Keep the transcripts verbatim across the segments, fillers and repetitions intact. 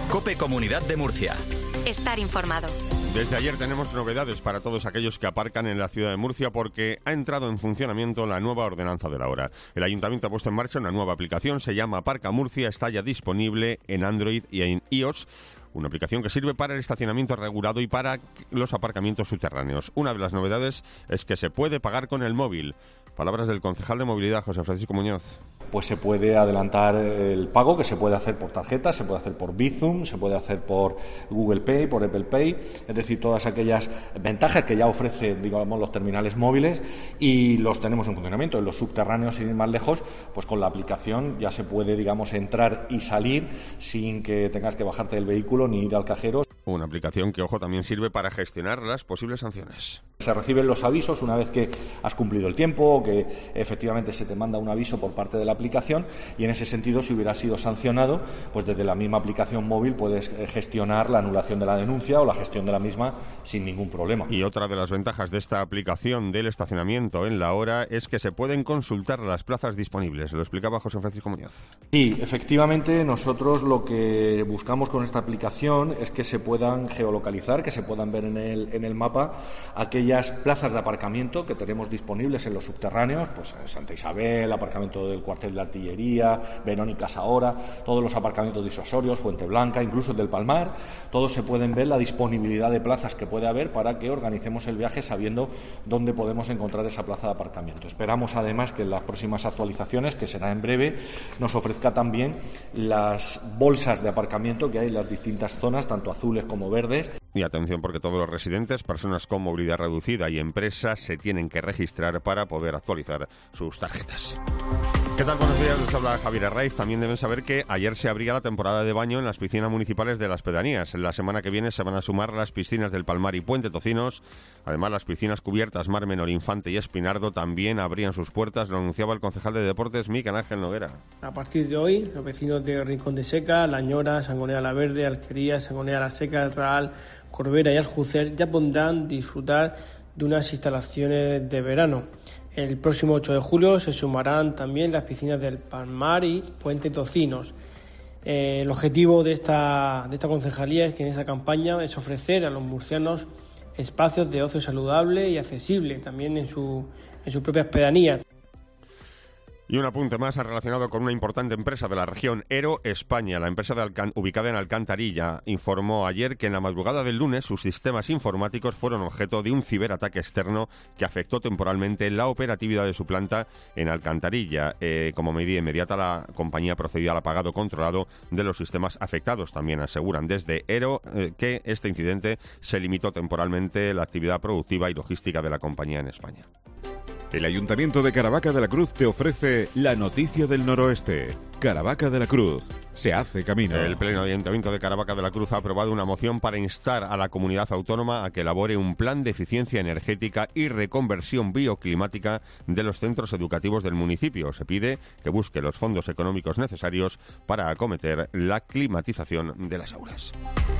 COPE Comunidad de Murcia. Estar informado. Desde ayer tenemos novedades para todos aquellos que aparcan en la ciudad de Murcia porque ha entrado en funcionamiento la nueva ordenanza de la hora. El Ayuntamiento ha puesto en marcha una nueva aplicación, se llama Aparca Murcia, está ya disponible en Android y en iOS. Una aplicación que sirve para el estacionamiento regulado y para los aparcamientos subterráneos. Una de las novedades es que se puede pagar con el móvil. Palabras del concejal de movilidad, José Francisco Muñoz. Pues se puede adelantar el pago, que se puede hacer por tarjeta, se puede hacer por Bizum, se puede hacer por Google Pay, por Apple Pay, es decir, todas aquellas ventajas que ya ofrecen, digamos, los terminales móviles, y los tenemos en funcionamiento. En los subterráneos, sin ir más lejos, pues con la aplicación ya se puede, digamos, entrar y salir sin que tengas que bajarte del vehículo ni ir al cajero. Una aplicación que, ojo, también sirve para gestionar las posibles sanciones. Se reciben los avisos una vez que has cumplido el tiempo o que efectivamente se te manda un aviso por parte de la aplicación, y en ese sentido, si hubiera sido sancionado, pues desde la misma aplicación móvil puedes gestionar la anulación de la denuncia o la gestión de la misma sin ningún problema. Y otra de las ventajas de esta aplicación del estacionamiento en la hora es que se pueden consultar las plazas disponibles. Lo explicaba José Francisco Muñoz. Sí, efectivamente, nosotros lo que buscamos con esta aplicación es que se puedan geolocalizar, que se puedan ver en el, en el mapa aquellas plazas de aparcamiento que tenemos disponibles en los subterráneos, pues Santa Isabel, aparcamiento del cuartel de artillería, Verónica Sahora, todos los aparcamientos disuasorios, Fuente Blanca, incluso el del Palmar. Todos se pueden ver la disponibilidad de plazas que puede haber para que organicemos el viaje sabiendo dónde podemos encontrar esa plaza de aparcamiento. Esperamos además que en las próximas actualizaciones, que será en breve, nos ofrezca también las bolsas de aparcamiento que hay en las distintas zonas, tanto azules como verdes. Y atención, porque todos los residentes, personas con movilidad reducida y empresas se tienen que registrar para poder actualizar sus tarjetas. ¿Qué tal? Buenos días, les habla Javier Herraiz. También deben saber que ayer se abría la temporada de baño en las piscinas municipales de las pedanías. La semana que viene se van a sumar las piscinas del Palmar y Puente Tocinos. Además, las piscinas cubiertas Mar Menor, Infante y Espinardo también abrían sus puertas, lo anunciaba el concejal de Deportes, Miguel Ángel Noguera. A partir de hoy, los vecinos de Rincón de Seca, La Ñora, Sangonera la Verde, Alquería, Sangonera la Seca, El Raal, Corbera y Aljucer ya podrán disfrutar de unas instalaciones de verano. El próximo ocho de julio se sumarán también las piscinas del Palmar y Puente Tocinos. Eh, el objetivo de esta, de esta concejalía es que en esta campaña es ofrecer a los murcianos espacios de ocio saludable y accesible, también en, su, en sus propias pedanías. Y un apunte más relacionado con una importante empresa de la región, Ero España. La empresa de Alcan- ubicada en Alcantarilla informó ayer que en la madrugada del lunes sus sistemas informáticos fueron objeto de un ciberataque externo que afectó temporalmente la operatividad de su planta en Alcantarilla. Eh, como medida inmediata, la compañía procedió al apagado controlado de los sistemas afectados. También aseguran desde Ero eh, que este incidente se limitó temporalmente la actividad productiva y logística de la compañía en España. El Ayuntamiento de Caravaca de la Cruz te ofrece la noticia del noroeste. Caravaca de la Cruz. Se hace camino. El Pleno de Ayuntamiento de Caravaca de la Cruz ha aprobado una moción para instar a la comunidad autónoma a que elabore un plan de eficiencia energética y reconversión bioclimática de los centros educativos del municipio. Se pide que busque los fondos económicos necesarios para acometer la climatización de las aulas.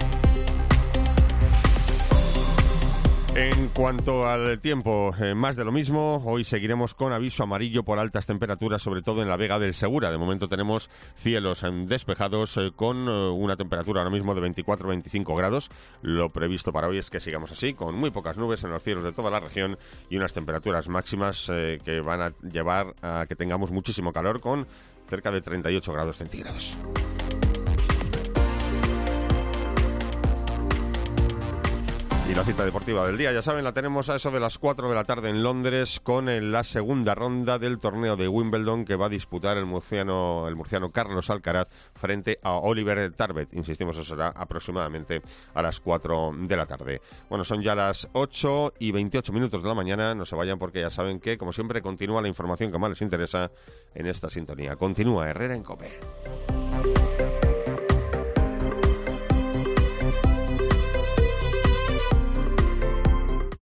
En cuanto al tiempo, eh, más de lo mismo. Hoy seguiremos con aviso amarillo por altas temperaturas, sobre todo en la Vega del Segura. De momento tenemos cielos eh, despejados eh, con eh, una temperatura ahora mismo de veinticuatro a veinticinco grados. Lo previsto para hoy es que sigamos así, con muy pocas nubes en los cielos de toda la región y unas temperaturas máximas eh, que van a llevar a que tengamos muchísimo calor, con cerca de treinta y ocho grados centígrados. Y la cita deportiva del día, ya saben, la tenemos a eso de las cuatro de la tarde en Londres, con el, la segunda ronda del torneo de Wimbledon que va a disputar el murciano, el murciano Carlos Alcaraz frente a Oliver Tarbet. Insistimos, eso será aproximadamente a las cuatro de la tarde. Bueno, son ya las ocho y veintiocho minutos de la mañana. No se vayan, porque ya saben que, como siempre, continúa la información que más les interesa en esta sintonía. Continúa Herrera en COPE.